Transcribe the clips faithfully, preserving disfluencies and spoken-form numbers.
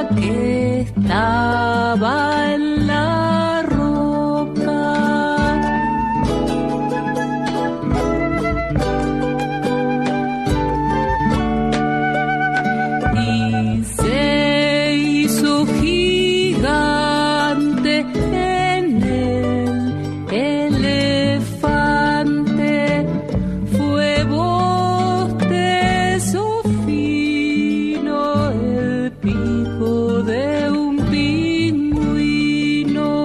que estaba en la roca. Y se hizo gigante en el elefante, fue bostezo fino el pico de un pingüino.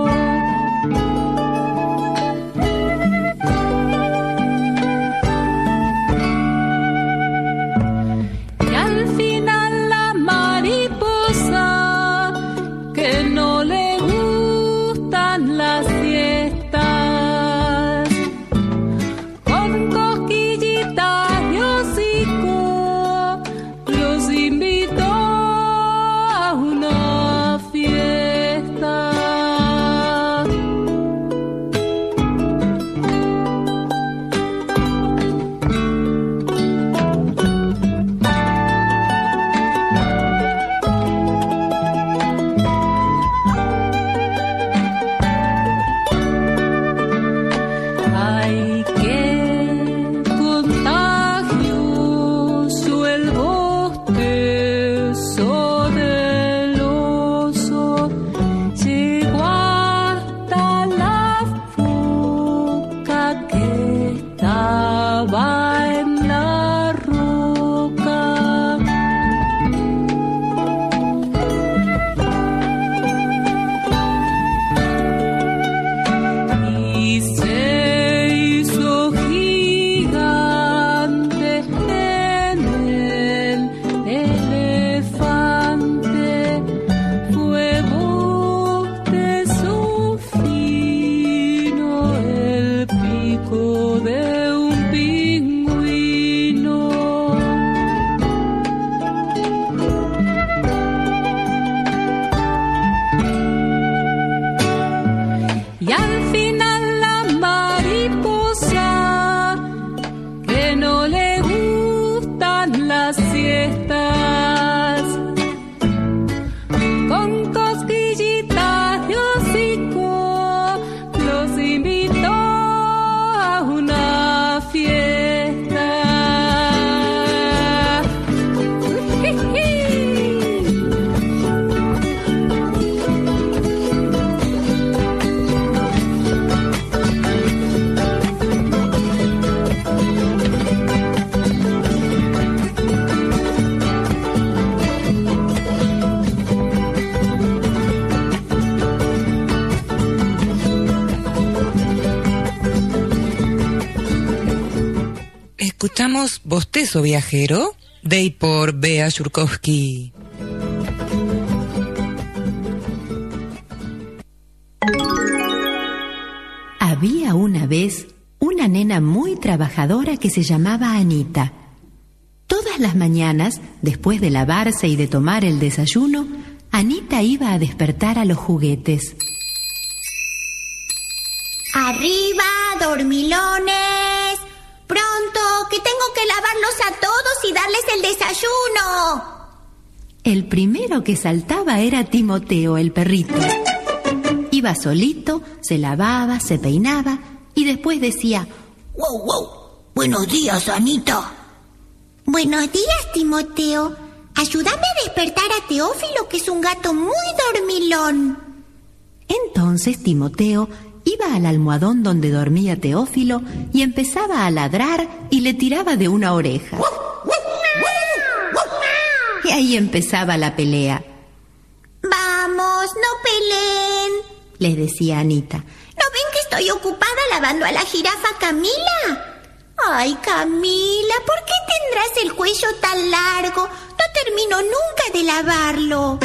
Y al final la mariposa, que no le gustan las siestas, con cosquillitas y hocico los invitó a una fiesta. Ay, qué contagioso el bostezo del oso, llegó hasta la foca que estaba en la roca. Y se hizo gigante en el elefante, fue bostezo fino el pico de un pingüino. Y al final la mariposa, que no le gustan las siestas, con cosquillitas de hocico los invitó a una fiesta. Escuchamos Bostezo Viajero de y por Bea Yurkowski. Había una vez una nena muy trabajadora que se llamaba Anita. Todas las mañanas, después de lavarse y de tomar el desayuno, Anita iba a despertar a los juguetes. ¡Arriba, dormilones! ¡Pronto, que tengo que lavarlos a todos y darles el desayuno! El primero que saltaba era Timoteo, el perrito. Iba solito, se lavaba, se peinaba y después decía: ¡Wow, wow! ¡Buenos días, Anita! Buenos días, Timoteo. Ayúdame a despertar a Teófilo, que es un gato muy dormilón. Entonces Timoteo iba al almohadón donde dormía Teófilo y empezaba a ladrar y le tiraba de una oreja. Y ahí empezaba la pelea. ¡Vamos, no peleen!, les decía Anita. ¿No ven que estoy ocupada lavando a la jirafa Camila? Ay, Camila, ¿por qué tendrás el cuello tan largo? No termino nunca de lavarlo.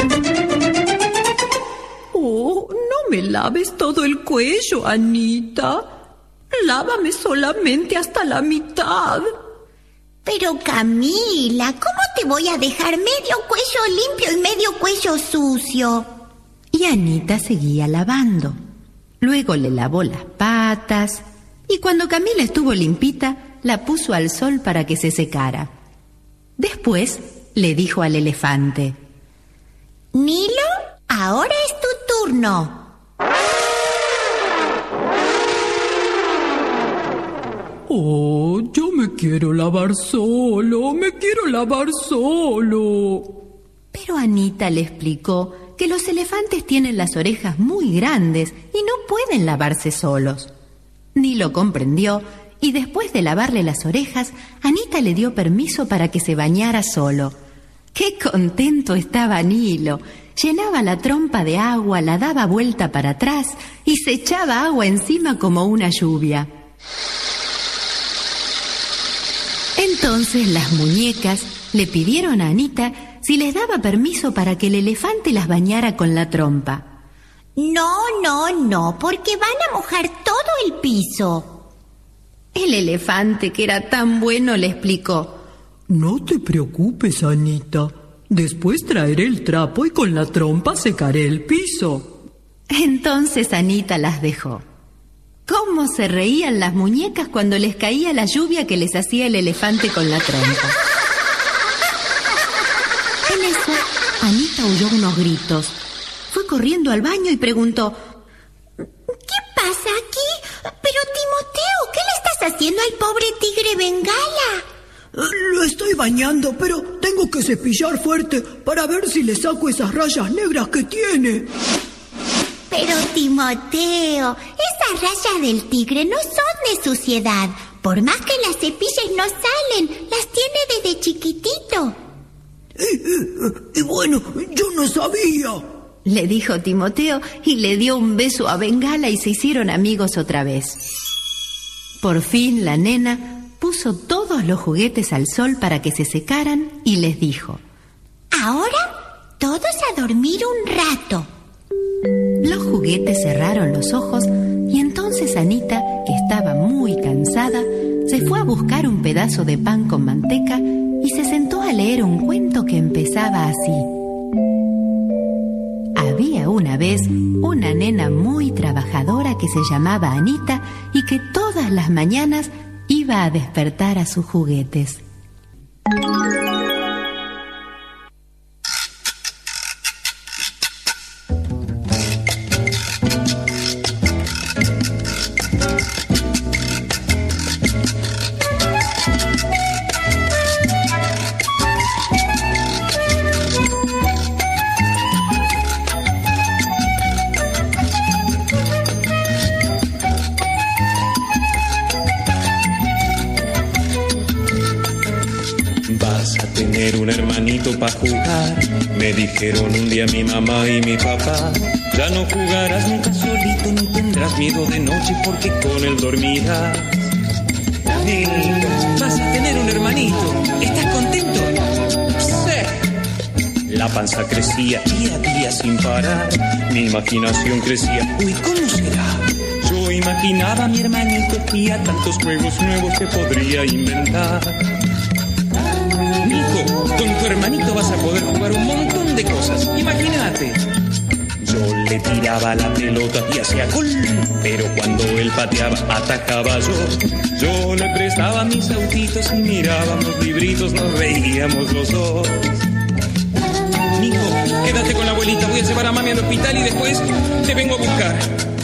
Oh, no me laves todo el cuello, Anita. Lávame solamente hasta la mitad. Pero Camila, ¿cómo te voy a dejar medio cuello limpio y medio cuello sucio? Y Anita seguía lavando. Luego le lavó las patas y cuando Camila estuvo limpita, la puso al sol para que se secara. Después le dijo al elefante: Nilo, ahora es tu turno. Oh, yo me quiero lavar solo, me quiero lavar solo. Pero Anita le explicó que los elefantes tienen las orejas muy grandes y no pueden lavarse solos. Nilo comprendió y después de lavarle las orejas, Anita le dio permiso para que se bañara solo. ¡Qué contento estaba Nilo! Llenaba la trompa de agua, la daba vuelta para atrás y se echaba agua encima como una lluvia. Entonces las muñecas le pidieron a Anita si les daba permiso para que el elefante las bañara con la trompa. No, no, no, porque van a mojar todo el piso. El elefante, que era tan bueno, le explicó: No te preocupes, Anita. Después traeré el trapo y con la trompa secaré el piso. Entonces Anita las dejó. ¿Cómo se reían las muñecas cuando les caía la lluvia que les hacía el elefante con la trompa? En eso, Anita oyó unos gritos. Fue corriendo al baño y preguntó: ¿Qué pasa aquí? Pero Timoteo, ¿qué le estás haciendo al pobre tigre bengala? Lo estoy bañando, pero tengo que cepillar fuerte para ver si le saco esas rayas negras que tiene. Pero Timoteo, esas rayas del tigre no son de suciedad. Por más que las cepilles no salen, las tiene desde chiquitito. Y, y, y bueno, yo no sabía, le dijo Timoteo y le dio un beso a Bengala y se hicieron amigos otra vez. Por fin la nena puso todos los juguetes al sol para que se secaran y les dijo: Ahora todos a dormir un rato. Los juguetes cerraron los ojos y entonces Anita, que estaba muy cansada, se fue a buscar un pedazo de pan con manteca y se sentó a leer un cuento que empezaba así. Había una vez una nena muy trabajadora que se llamaba Anita y que todas las mañanas iba a despertar a sus juguetes. Un hermanito pa' jugar, me dijeron un día mi mamá y mi papá. Ya no jugarás nunca solito ni tendrás miedo de noche porque con él dormirás. Nico, vas a tener un hermanito. ¿Estás contento? Sí. La panza crecía día a día sin parar, mi imaginación crecía. Uy, ¿cómo será? Yo imaginaba a mi hermanito y a tantos juegos nuevos que podría inventar. Nico, con tu hermanito vas a poder jugar un montón de cosas. Imagínate. Yo le tiraba la pelota y hacía gol, pero cuando él pateaba, atajaba yo. Yo le prestaba mis autitos y mirábamos libritos, nos reíamos los dos. Nico, quédate con la abuelita, voy a llevar a mami al hospital y después te vengo a buscar.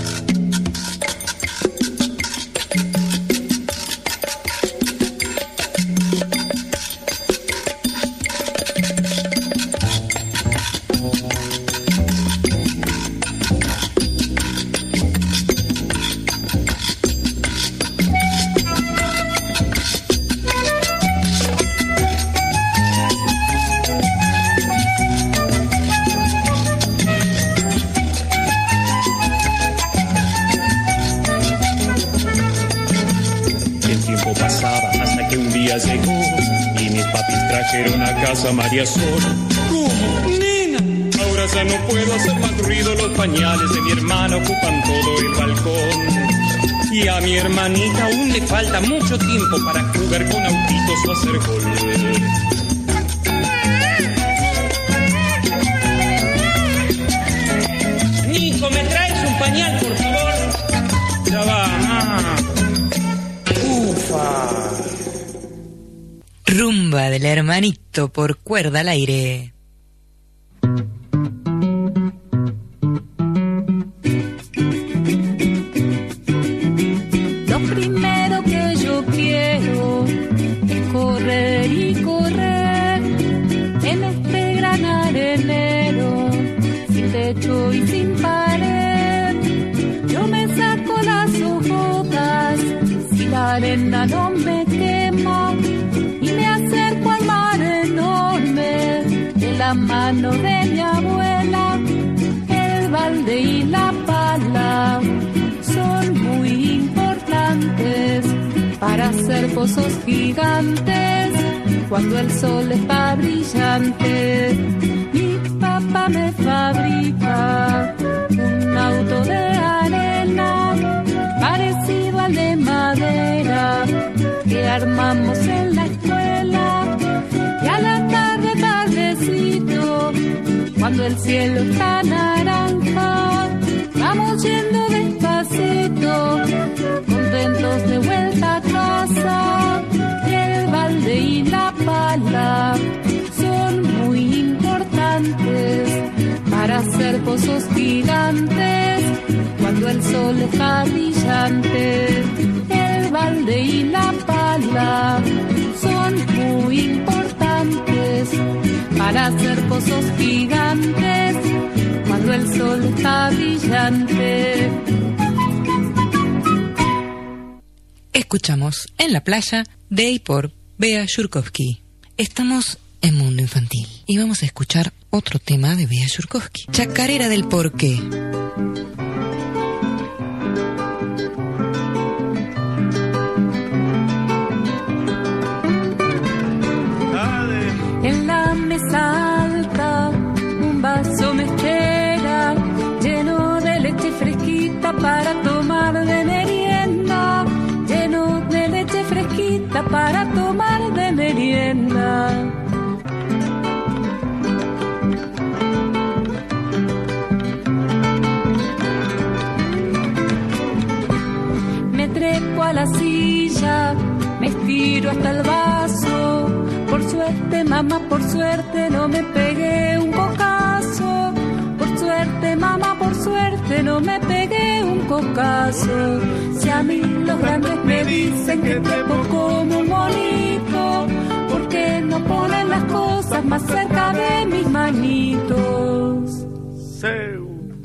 María Sol, ¿cómo? Nena, ahora ya no puedo hacer más ruido. Los pañales de mi hermana ocupan todo el balcón. Y a mi hermanita aún le falta mucho tiempo para jugar con autitos o hacer gol. Nico, ¿me traes un pañal, por favor? Ya va, mamá. Ufa. Rumba del hermanito por Cuerda al Aire. techo y sin pared. Yo me saco las hojotas si la arena no me quema y me acerco al mar enorme de la mano de mi abuela. El balde y la pala son muy importantes para hacer pozos gigantes cuando el sol está brillante. Mi papá me fabrica un auto de arena parecido al de madera que armamos en la escuela. Y a la tarde, tardecito, cuando el cielo está naranja, vamos yendo despacito, contentos de vuelta a casa. El balde y la pala son muy importantes para hacer pozos gigantes cuando el sol está brillante. El balde y la pala son muy importantes para hacer pozos gigantes cuando el sol está brillante. Escuchamos En la playa de y por Bea Yurkovsky. Estamos en Mundo Infantil y vamos a escuchar otro tema de Bea Yurkovsky, Chacarera del Porqué. En la mesa alta un vaso me espera, lleno de leche fresquita para tomar de merienda, lleno de leche fresquita para tomar de merienda. Me trepo a la silla, me estiro hasta el vaso. Por suerte, mamá, por suerte no me pegué un cocazo. Por suerte, mamá, por suerte no me pegué un cocazo. Si a mí los grandes me dicen que trepo como un monito, ¿por qué no ponen las cosas más cerca de mis manitos? Seu.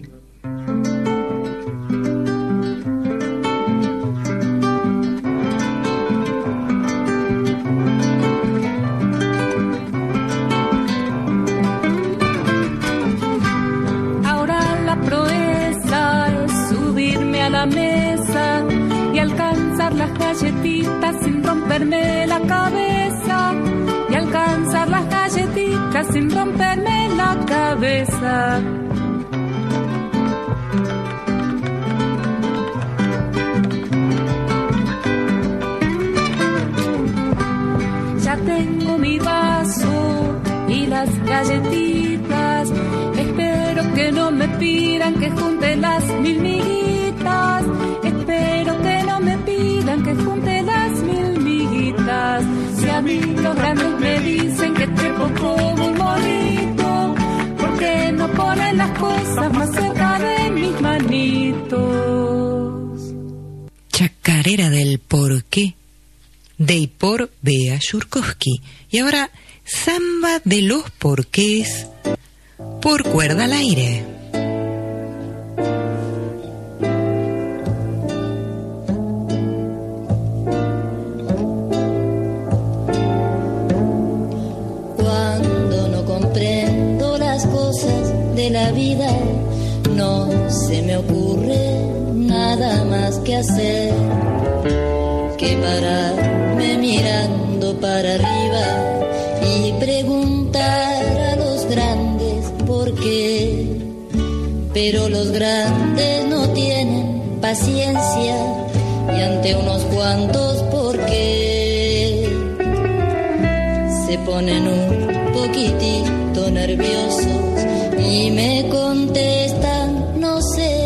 Mesa y alcanzar las galletitas sin romperme la cabeza, y alcanzar las galletitas sin romperme la cabeza. Ya tengo mi vaso y las galletitas, espero que no me pidan que junte las mil miguitas, espero que no me pidan que junte las mil miguitas. Si a mí los grandes me dicen que trepo como un monito, ¿por qué no ponen las cosas más cerca de mis manitos? Chacarera del Porqué, de y por Bea Yurkovsky. Y ahora, samba de los porqués por Cuerda al Aire. Cuando no comprendo las cosas de la vida, no se me ocurre nada más que hacer que pararme mirando para arriba y preguntar a los grandes por qué. Pero los grandes no tienen paciencia y ante unos cuantos por qué se ponen un poquitito nerviosos y me contestan no sé.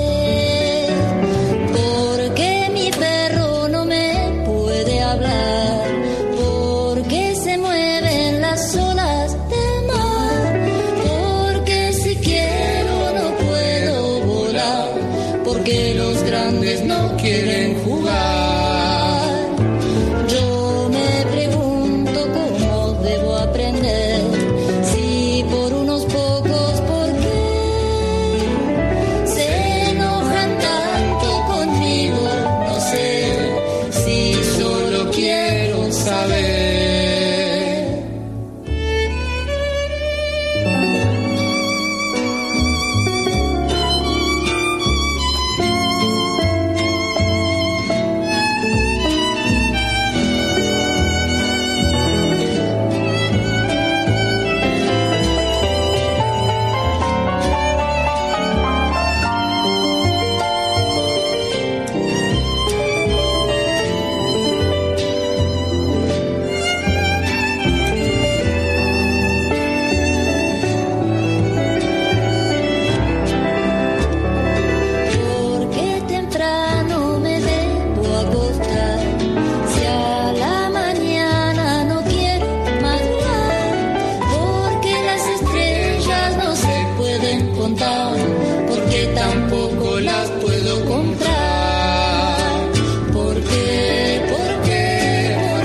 Quieren jugar. Yo me pregunto cómo debo aprender, si por unos pocos, ¿por qué? porque tampoco las puedo comprar. ¿Por qué? ¿Por qué? ¿Por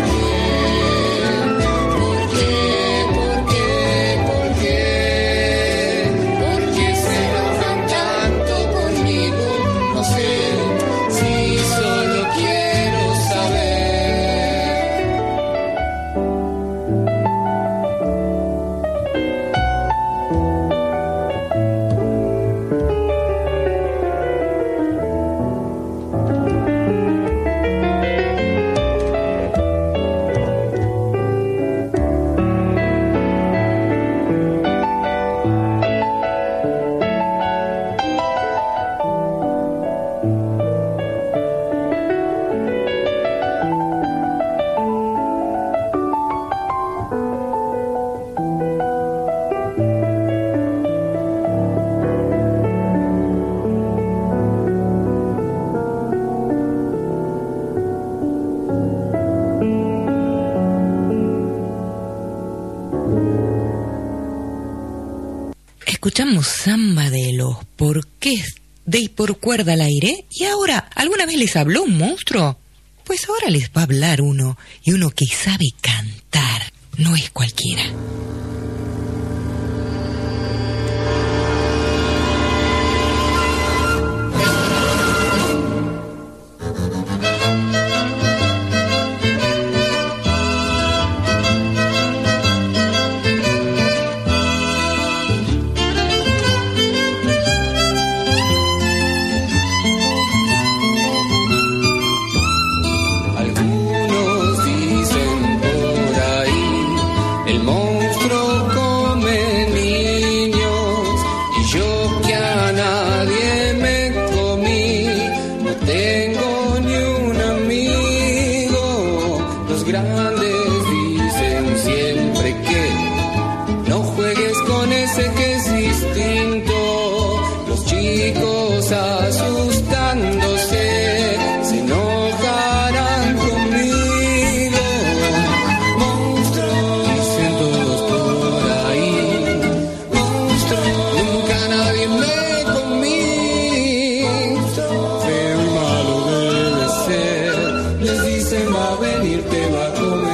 qué? ¿Por qué? ¿Por qué? ¿Por qué se enojan tanto conmigo? No sé si solo quiero saber. Escuchamos samba de los porqués de y por cuerda al aire. Y ahora, ¿alguna vez les habló un monstruo? Pues ahora les va a hablar uno, y uno que sabe cantar, no es cualquiera. Algunos dicen por ahí, el monstruo come niños, y yo que a nadie me comí, no tengo ni un amigo. Los grandes dicen siempre que no juegues con ese que es distinto. Los chicos asustándose se enojarán conmigo. Monstruo, dicen todos por ahí. Monstruo, nunca nadie me comí. Feo y malo debe ser. Les dicen va a venir, te va a comer.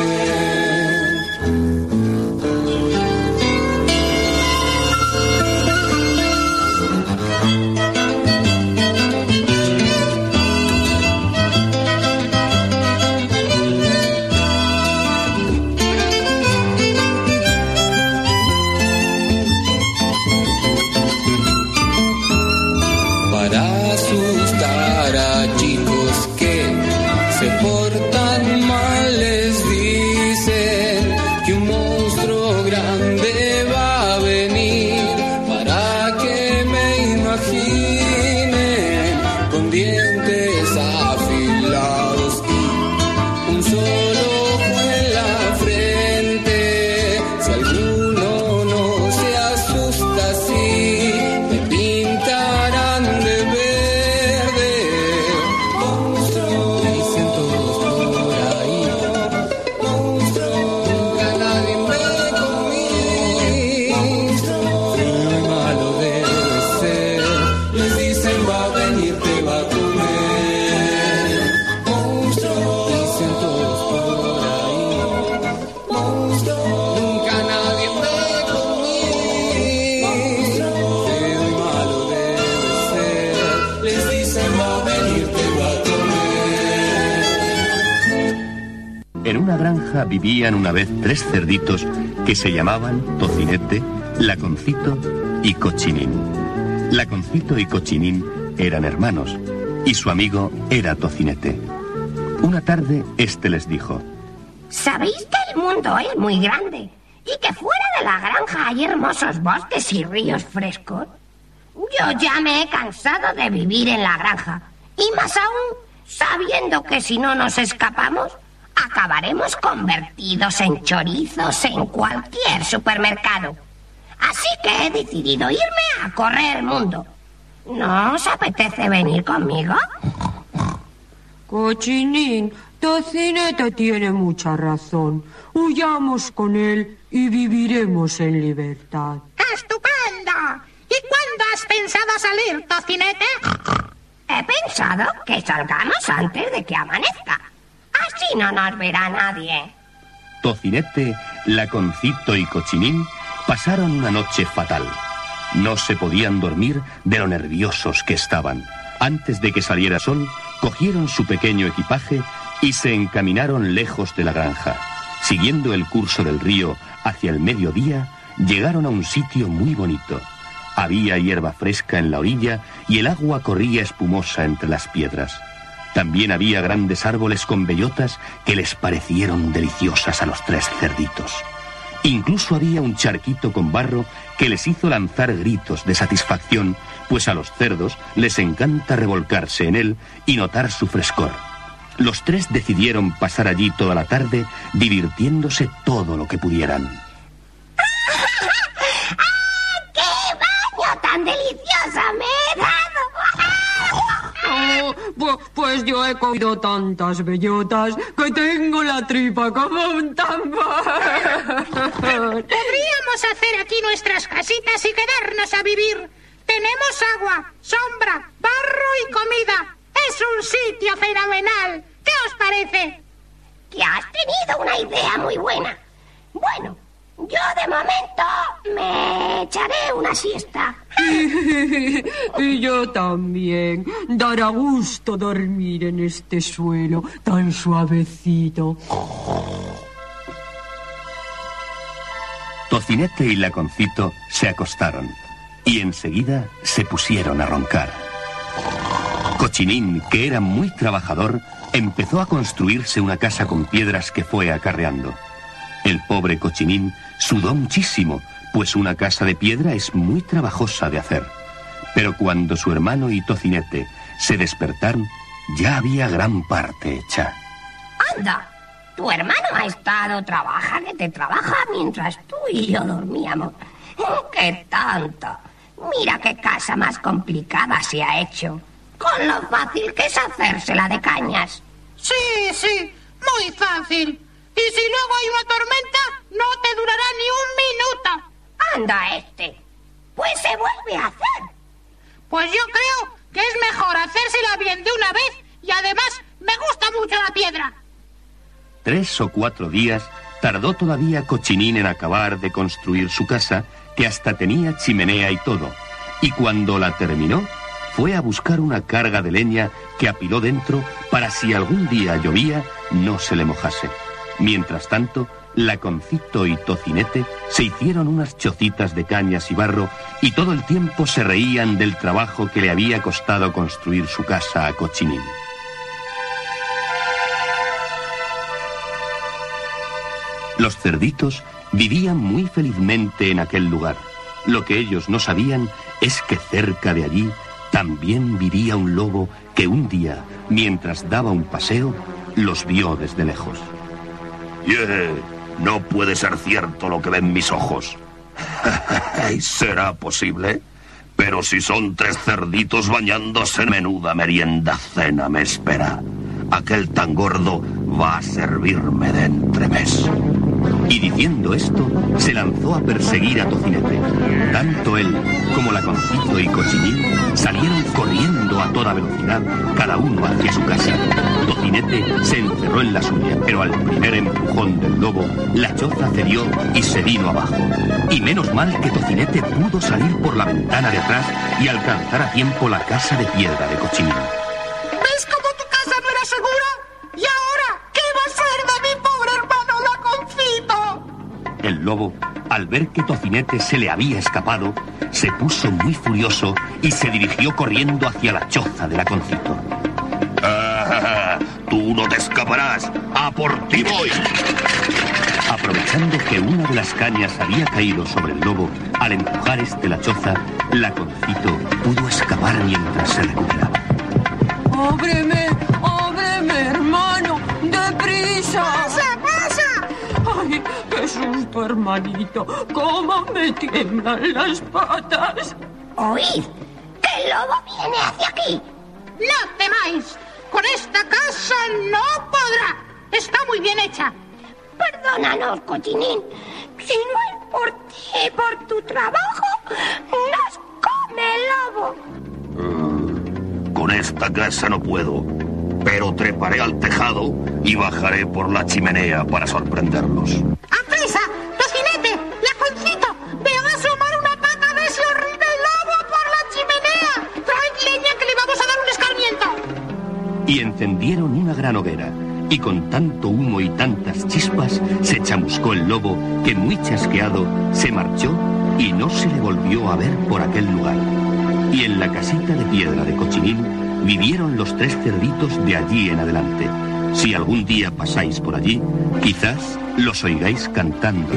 Para asustar a chicos que se portan mal, les dicen que un monstruo grande va a venir, para que me imaginen con dientes afilados y un solo ojo en la frente. Si alguno no se asusta así, me pintarán de verde. Monstruo, dicen todos por ahí. Monstruo, nunca nadie me comí. Monstruo, feo y malo debe ser. Les dicen va a venir, te va a comer. Monstruo, dicen todos por ahí. Monstruo, nunca nadie me comí. Monstruo, feo y malo debe ser. Les dicen va a venir, te va a comer. En una granja vivían una vez tres cerditos que se llamaban Tocinete, Laconcito y Cochinín. Laconcito y Cochinín eran hermanos y su amigo era Tocinete. Una tarde este les dijo: ¿Sabéis que el mundo es muy grande y que fuera de la granja hay hermosos bosques y ríos frescos? Yo ya me he cansado de vivir en la granja, y más aún sabiendo que si no nos escapamos acabaremos convertidos en chorizos en cualquier supermercado. Así que he decidido irme a correr el mundo. ¿No os apetece venir conmigo? Cochinín, Tocinete tiene mucha razón. Huyamos con él y viviremos en libertad. ¡Estupendo! ¿Y cuándo ¿Cuándo has pensado salir, Tocinete? He pensado que salgamos antes de que amanezca. Así no nos verá nadie. Tocinete, Laconcito y Cochinín pasaron una noche fatal. No se podían dormir de lo nerviosos que estaban. Antes de que saliera sol, cogieron su pequeño equipaje y se encaminaron lejos de la granja. Siguiendo el curso del río hacia el mediodía, llegaron a un sitio muy bonito. Había hierba fresca en la orilla y el agua corría espumosa entre las piedras. También había grandes árboles con bellotas que les parecieron deliciosas a los tres cerditos. Incluso había un charquito con barro que les hizo lanzar gritos de satisfacción, pues a los cerdos les encanta revolcarse en él y notar su frescor. Los tres decidieron pasar allí toda la tarde, divirtiéndose todo lo que pudieran. ¡Tan deliciosa me he dado! Oh, pues, pues yo he comido tantas bellotas que tengo la tripa como un tambor. Podríamos hacer aquí nuestras casitas y quedarnos a vivir. Tenemos agua, sombra, barro y comida. Es un sitio fenomenal. ¿Qué os parece? Que has tenido una idea muy buena. Bueno, yo de momento me echaré una siesta. Y yo también. Dará gusto dormir en este suelo tan suavecito. Tocinete y Laconcito se acostaron y enseguida se pusieron a roncar. Cochinín, que era muy trabajador, empezó a construirse una casa con piedras que fue acarreando. El pobre Cochinín sudó muchísimo, pues una casa de piedra es muy trabajosa de hacer. Pero cuando su hermano y Tocinete se despertaron, ya había gran parte hecha. ¡Anda! Tu hermano ha estado trabaja que te trabaja mientras tú y yo dormíamos. ¡Qué tonto! Mira qué casa más complicada se ha hecho. Con lo fácil que es hacérsela de cañas. Sí, sí, muy fácil. Y si luego hay una tormenta, no te durará ni un minuto. Anda este. Pues se vuelve a hacer. Pues yo creo que es mejor hacérsela bien de una vez y además me gusta mucho la piedra. Tres o cuatro días tardó todavía Cochinín en acabar de construir su casa, que hasta tenía chimenea y todo. Y cuando la terminó, fue a buscar una carga de leña que apiló dentro para si algún día llovía, no se le mojase. Mientras tanto, Laconcito y Tocinete se hicieron unas chocitas de cañas y barro y todo el tiempo se reían del trabajo que le había costado construir su casa a Cochinín. Los cerditos vivían muy felizmente en aquel lugar. Lo que ellos no sabían es que cerca de allí también vivía un lobo que un día, mientras daba un paseo, los vio desde lejos. Yeah, no puede ser cierto lo que ven mis ojos. ¿Será posible? Pero si son tres cerditos bañándose, menuda merienda cena me espera. Aquel tan gordo va a servirme de entremés. Y diciendo esto, se lanzó a perseguir a Tocinete. Tanto él como Laconcito y Cochinín salieron corriendo a toda velocidad, cada uno hacia su casa. Tocinete se encerró en la suya, pero al primer empujón del lobo, la choza cedió y se vino abajo. Y menos mal que Tocinete pudo salir por la ventana de atrás y alcanzar a tiempo la casa de piedra de Cochinín. ¿Ves cómo tu casa no era segura? ¿Y ahora qué va a ser de mi pobre hermano Laconcito? El lobo, al ver que Tocinete se le había escapado, se puso muy furioso y se dirigió corriendo hacia la choza de Laconcito. Ah, ¡tú no te escaparás! ¡A por ti voy! Aprovechando que una de las cañas había caído sobre el lobo, al empujar este la choza, Laconcito pudo escapar mientras se recuperaba. ¡Ábreme! ¡Ábreme, hermano! ¡Deprisa! ¡Pasa, pasa! ¡Ay, qué susto, hermanito! ¿Cómo me tiemblan las patas? Oíd, que el lobo viene hacia aquí. No temáis, con esta casa no podrá. Está muy bien hecha. Perdónanos, Cochinín. Si no es por ti y por tu trabajo, nos de lobo. Uh, con esta casa no puedo, pero treparé al tejado y bajaré por la chimenea para sorprenderlos. ¡Aprisa! ¡Tocinete! ¡Laconcito! ¡Veo asomar una pata de ese horrible lobo por la chimenea! ¡Traed leña que le vamos a dar un escarmiento! Y encendieron una gran hoguera, y con tanto humo y tantas chispas se chamuscó el lobo que muy chasqueado se marchó y no se le volvió a ver por aquel lugar. Y en la casita de piedra de Cochinín vivieron los tres cerditos de allí en adelante. Si algún día pasáis por allí, quizás los oigáis cantando.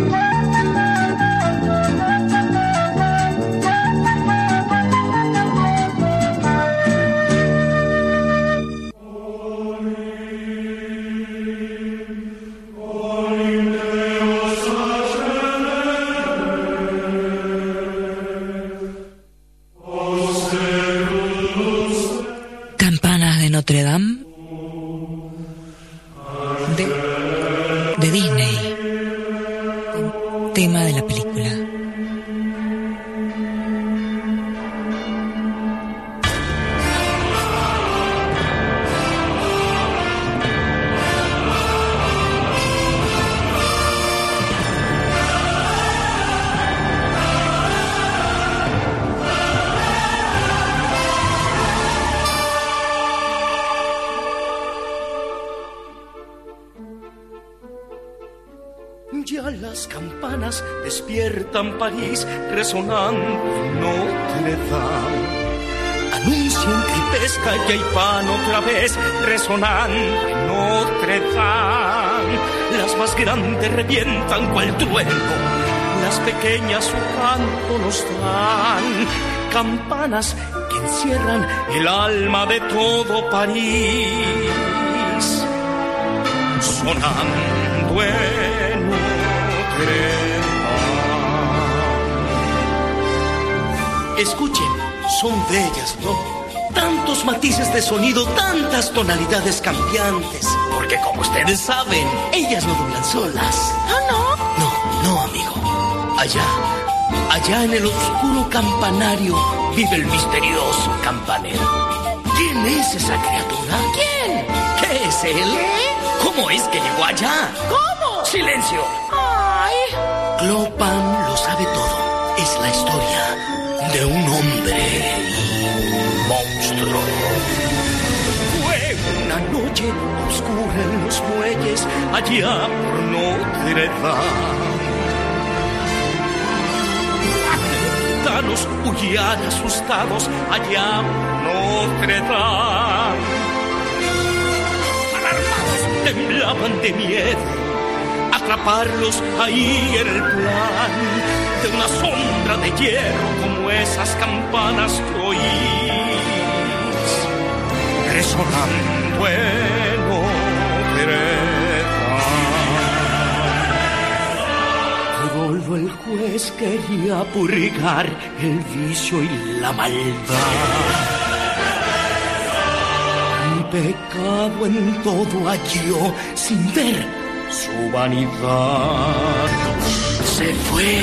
Campanas de Notre Dame de, de Disney, tema de la película. Ya las campanas despiertan París, resonando en Notre Dame. Anuncian que pesca y hay pan otra vez, resonando en Notre Dame. Las más grandes revientan cual trueno, las pequeñas su canto nos dan. Campanas que encierran el alma de todo París, sonando en escuchen, son bellas, ¿no? Tantos matices de sonido, tantas tonalidades cambiantes. Porque como ustedes saben, ellas no doblan solas. ¿Ah, no? No, no, amigo. Allá, allá en el oscuro campanario vive el misterioso campanero. ¿Quién es esa criatura? ¿Quién? ¿Qué es él? ¿Qué? ¿Cómo es que llegó allá? ¿Cómo? ¡Silencio! ¡Ay! Clopan lo sabe todo. Es la historia de un hombre y un monstruo. Fue una noche oscura en los muelles, allá por Notre Dame. Gitanos huían asustados allá por Notre Dame. Alarmados temblaban de miedo. Atraparlos ahí era el plan de una sombra de hierro como esas campanas que oís, resonando en Notre Dame. Rodolfo el juez quería purgar el vicio y la maldad. Mi pecado en todo halló sin ver su vanidad. Se fue.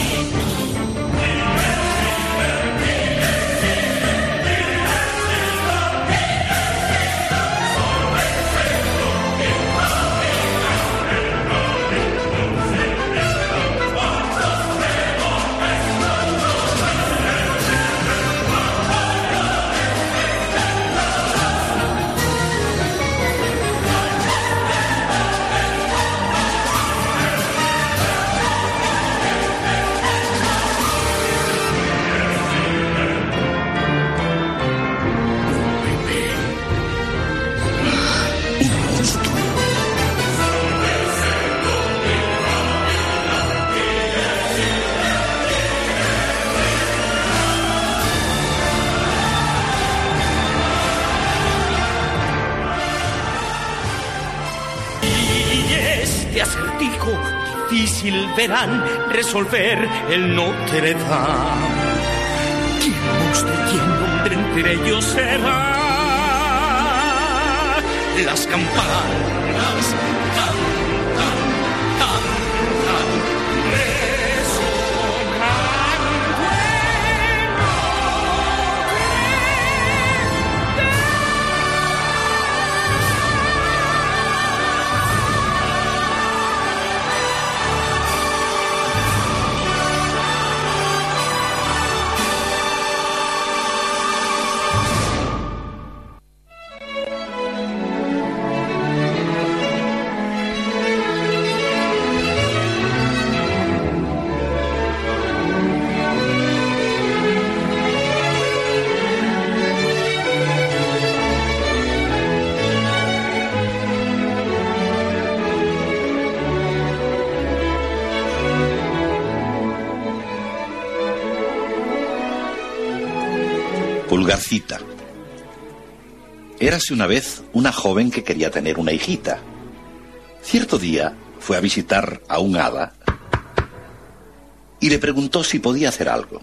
Difícil verán resolver el Notre Dame. ¿Quién monstruo y quién hombre entre ellos será? Las campanas cantan, cantan, resonando en Pulgarcita. Érase una vez una joven que quería tener una hijita. Cierto día fue a visitar a un hada y le preguntó si podía hacer algo.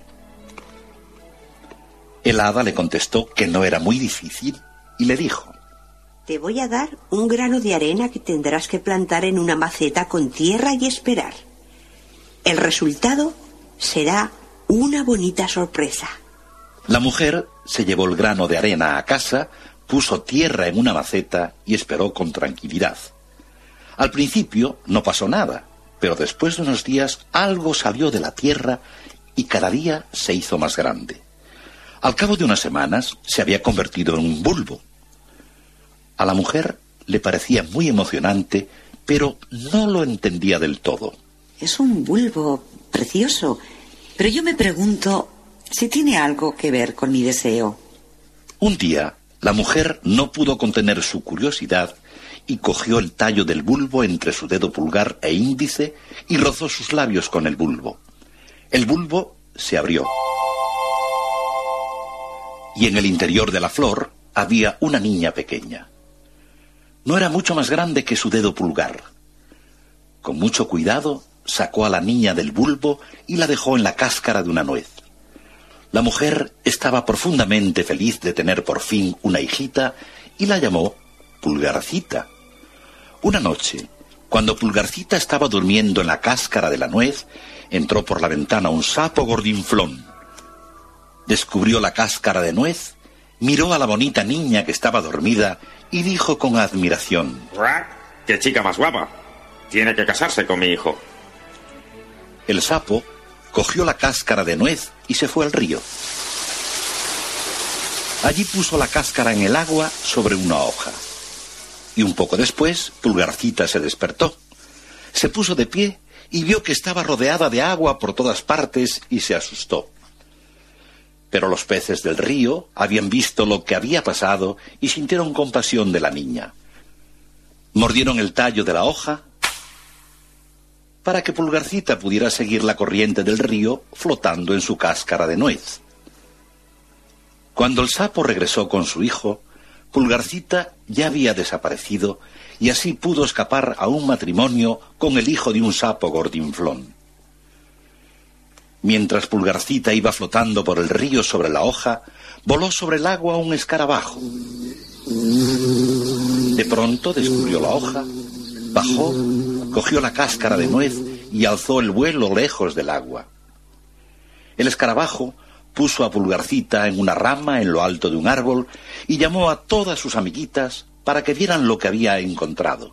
El hada le contestó que no era muy difícil y le dijo: te voy a dar un grano de arena que tendrás que plantar en una maceta con tierra y esperar. El resultado será una bonita sorpresa. La mujer se llevó el grano de arena a casa, puso tierra en una maceta y esperó con tranquilidad. Al principio no pasó nada, pero después de unos días algo salió de la tierra y cada día se hizo más grande. Al cabo de unas semanas se había convertido en un bulbo. A la mujer le parecía muy emocionante, pero no lo entendía del todo. Es un bulbo precioso, pero yo me pregunto si tiene algo que ver con mi deseo. Un día, la mujer no pudo contener su curiosidad y cogió el tallo del bulbo entre su dedo pulgar e índice y rozó sus labios con el bulbo. El bulbo se abrió. Y en el interior de la flor había una niña pequeña. No era mucho más grande que su dedo pulgar. Con mucho cuidado, sacó a la niña del bulbo y la dejó en la cáscara de una nuez. La mujer estaba profundamente feliz de tener por fin una hijita y la llamó Pulgarcita. Una noche, cuando Pulgarcita estaba durmiendo en la cáscara de la nuez, entró por la ventana un sapo gordinflón. Descubrió la cáscara de nuez, miró a la bonita niña que estaba dormida y dijo con admiración: ¡qué chica más guapa! Tiene que casarse con mi hijo. El sapo cogió la cáscara de nuez y se fue al río. Allí puso la cáscara en el agua sobre una hoja. Y un poco después, Pulgarcita se despertó. Se puso de pie y vio que estaba rodeada de agua por todas partes y se asustó. Pero los peces del río habían visto lo que había pasado y sintieron compasión de la niña. Mordieron el tallo de la hoja para que Pulgarcita pudiera seguir la corriente del río flotando en su cáscara de nuez. Cuando el sapo regresó con su hijo, Pulgarcita ya había desaparecido y así pudo escapar a un matrimonio con el hijo de un sapo gordinflón. Mientras Pulgarcita iba flotando por el río sobre la hoja, voló sobre el agua un escarabajo. De pronto descubrió la hoja, bajó, cogió la cáscara de nuez y alzó el vuelo lejos del agua. El escarabajo puso a Pulgarcita en una rama en lo alto de un árbol y llamó a todas sus amiguitas para que vieran lo que había encontrado.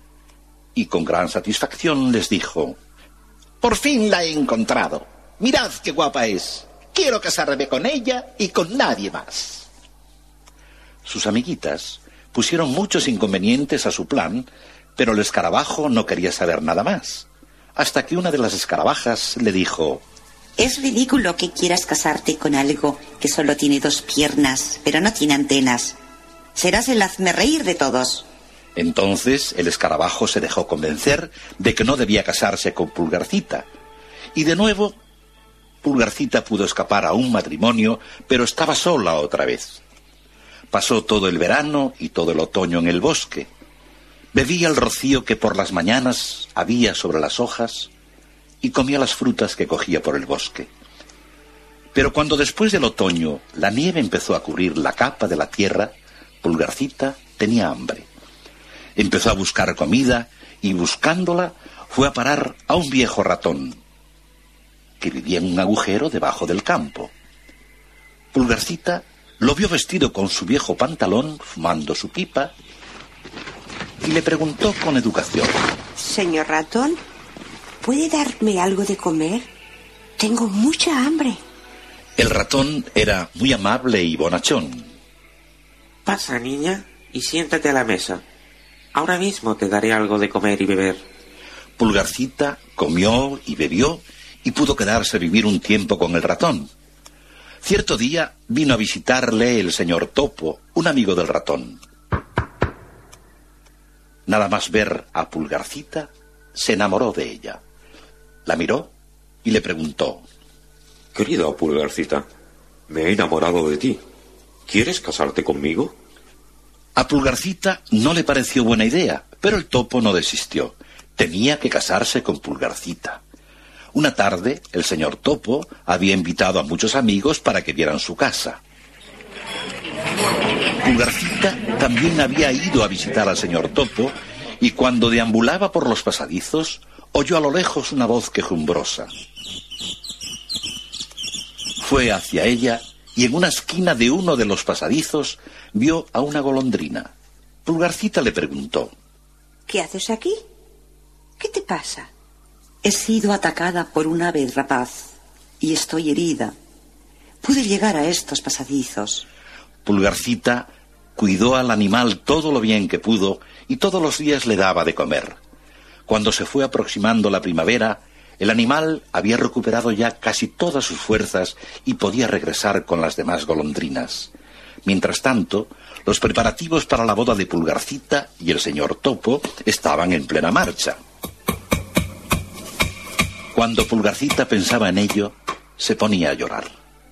Y con gran satisfacción les dijo: «Por fin la he encontrado. Mirad qué guapa es. Quiero casarme con ella y con nadie más». Sus amiguitas pusieron muchos inconvenientes a su plan, pero el escarabajo no quería saber nada más, hasta que una de las escarabajas le dijo: «Es ridículo que quieras casarte con algo que solo tiene dos piernas, pero no tiene antenas. Serás el hazmerreír de todos». Entonces el escarabajo se dejó convencer de que no debía casarse con Pulgarcita, y de nuevo Pulgarcita pudo escapar a un matrimonio, pero estaba sola otra vez. Pasó todo el verano y todo el otoño en el bosque. Bebía el rocío que por las mañanas había sobre las hojas y comía las frutas que cogía por el bosque. Pero cuando después del otoño la nieve empezó a cubrir la capa de la tierra, Pulgarcita tenía hambre. Empezó a buscar comida y buscándola fue a parar a un viejo ratón que vivía en un agujero debajo del campo. Pulgarcita lo vio vestido con su viejo pantalón, fumando su pipa, y le preguntó con educación: «Señor ratón, ¿puede darme algo de comer? Tengo mucha hambre». El ratón era muy amable y bonachón. «Pasa, niña, y siéntate a la mesa. Ahora mismo te daré algo de comer y beber». Pulgarcita comió y bebió y pudo quedarse a vivir un tiempo con el ratón. Cierto día vino a visitarle el señor Topo, un amigo del ratón. Nada más ver a Pulgarcita, se enamoró de ella. La miró y le preguntó: «Querida Pulgarcita, me he enamorado de ti. ¿Quieres casarte conmigo? A Pulgarcita no le pareció buena idea, pero el topo no desistió. Tenía que casarse con Pulgarcita. Una tarde, el señor Topo había invitado a muchos amigos para que vieran su casa. Pulgarcita también había ido a visitar al señor Topo y cuando deambulaba por los pasadizos, oyó a lo lejos una voz quejumbrosa. Fue hacia ella y en una esquina de uno de los pasadizos vio a una golondrina. Pulgarcita le preguntó: ¿Qué haces aquí? ¿Qué te pasa? He sido atacada por un ave rapaz y estoy herida. Pude llegar a estos pasadizos. Pulgarcita cuidó al animal todo lo bien que pudo y todos los días le daba de comer. Cuando se fue aproximando la primavera, el animal había recuperado ya casi todas sus fuerzas y podía regresar con las demás golondrinas. Mientras tanto, los preparativos para la boda de Pulgarcita y el señor Topo estaban en plena marcha. Cuando Pulgarcita pensaba en ello, se ponía a llorar.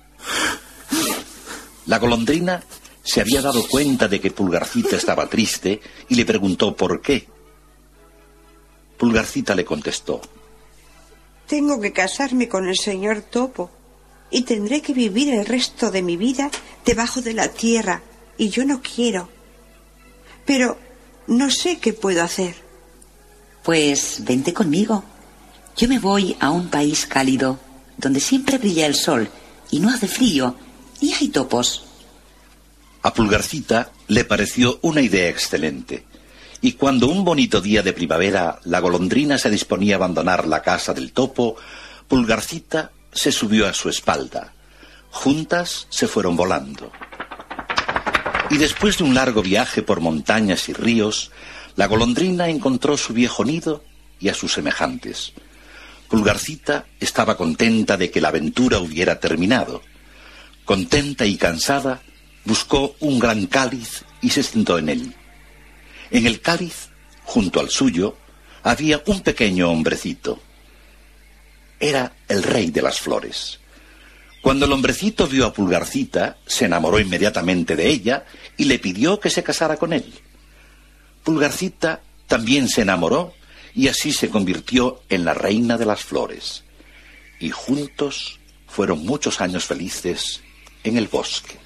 La golondrina se había dado cuenta de que Pulgarcita estaba triste y le preguntó por qué. Pulgarcita le contestó: Tengo que casarme con el señor Topo y tendré que vivir el resto de mi vida debajo de la tierra y yo no quiero. Pero no sé qué puedo hacer. Pues vente conmigo. Yo me voy a un país cálido, donde siempre brilla el sol y no hace frío, ni hay topos. A Pulgarcita le pareció una idea excelente, y cuando un bonito día de primavera la golondrina se disponía a abandonar la casa del topo, Pulgarcita se subió a su espalda. Juntas se fueron volando. Y después de un largo viaje por montañas y ríos, la golondrina encontró su viejo nido y a sus semejantes. Pulgarcita estaba contenta de que la aventura hubiera terminado. Contenta y cansada, buscó un gran cáliz y se sentó en él. En el cáliz, junto al suyo, había un pequeño hombrecito. Era el rey de las flores. Cuando el hombrecito vio a Pulgarcita, se enamoró inmediatamente de ella y le pidió que se casara con él. Pulgarcita también se enamoró y así se convirtió en la reina de las flores. Y juntos fueron muchos años felices en el bosque.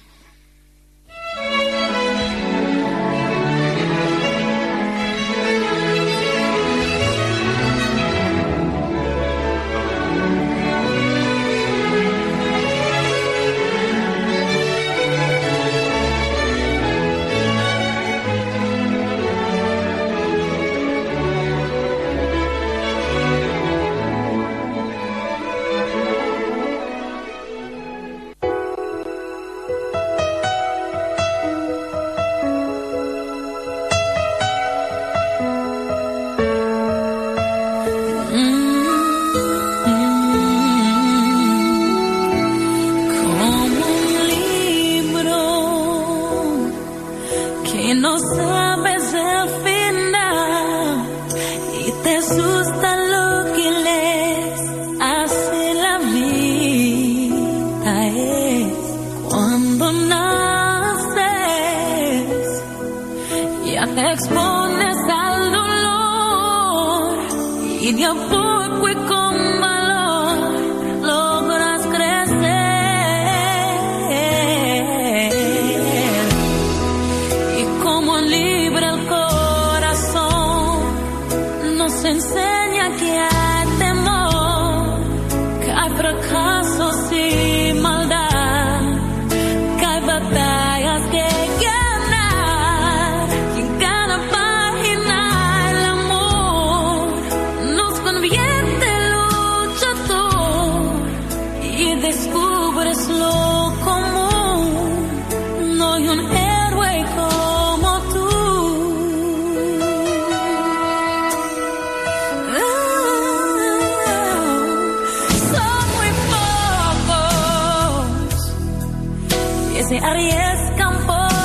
Se arriesgan por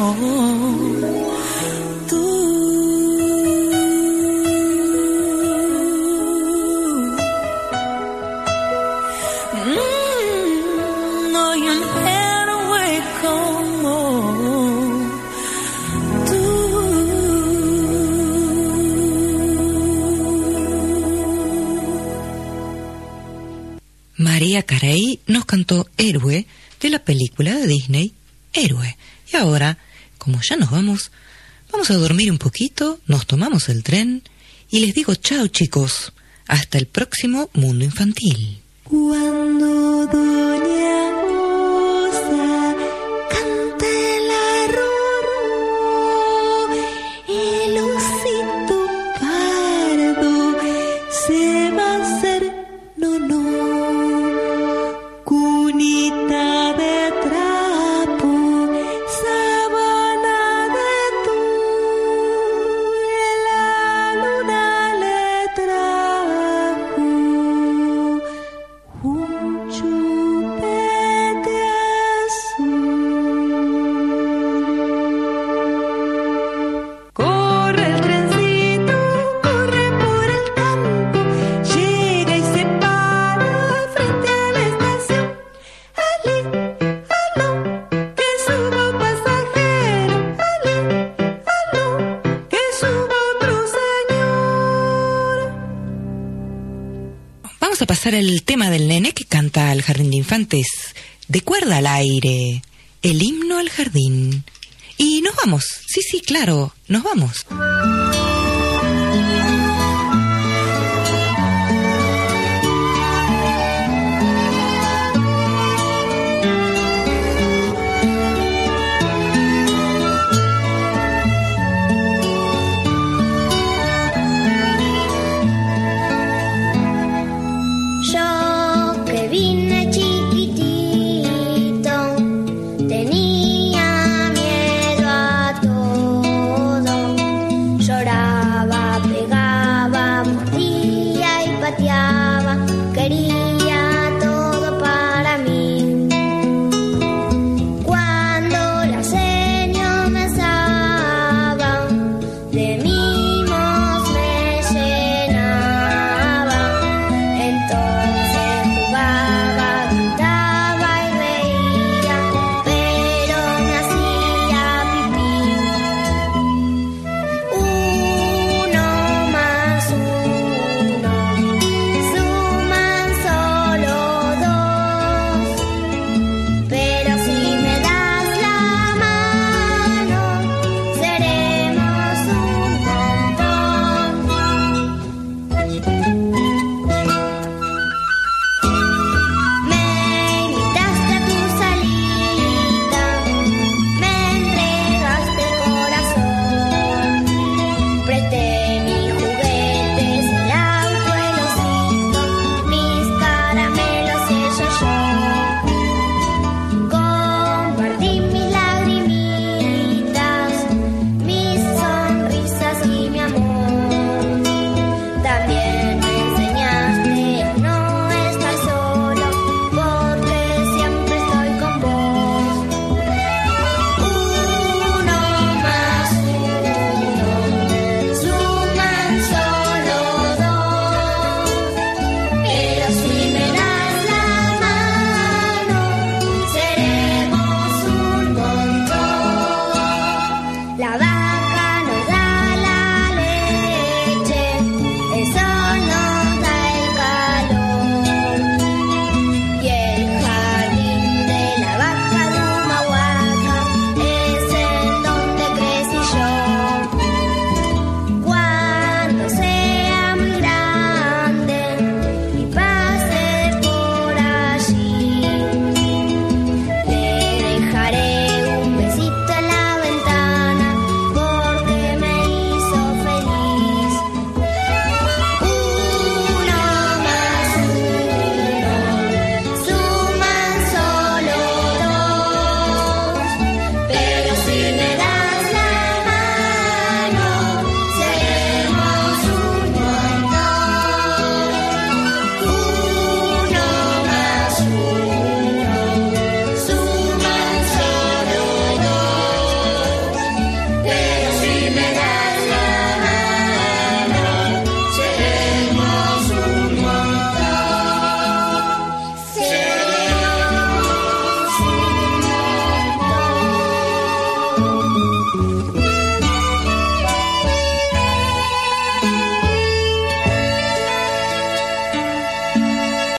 Tú. Mm, no hay un héroe como tú. María Carey nos cantó Héroe de la película de Disney Héroe. Y ahora, como ya nos vamos, vamos a dormir un poquito, nos tomamos el tren y les digo chao, chicos, hasta el próximo Mundo Infantil. Cuando doña Rosa cante la roró, el osito pardo se va a hacer no no. Cunita de trapo, sábana de tul, la luna le trajo un chupete azul. Corre el trencito, corre por el campo, llega y se para frente a la estación. Ali, aló, que suba un pasajero. Ali, aló, que suba otro señor. Vamos a pasar al tema del nene que canta al jardín de infantes, de cuerda al aire, el himno al jardín. Y nos vamos, sí, sí, claro, nos vamos.